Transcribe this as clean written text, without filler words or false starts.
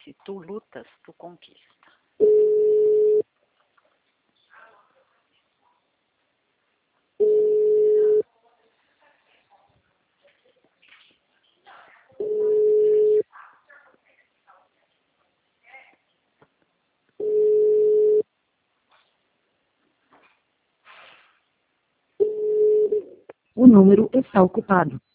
Se tu lutas, tu conquista. O número está ocupado.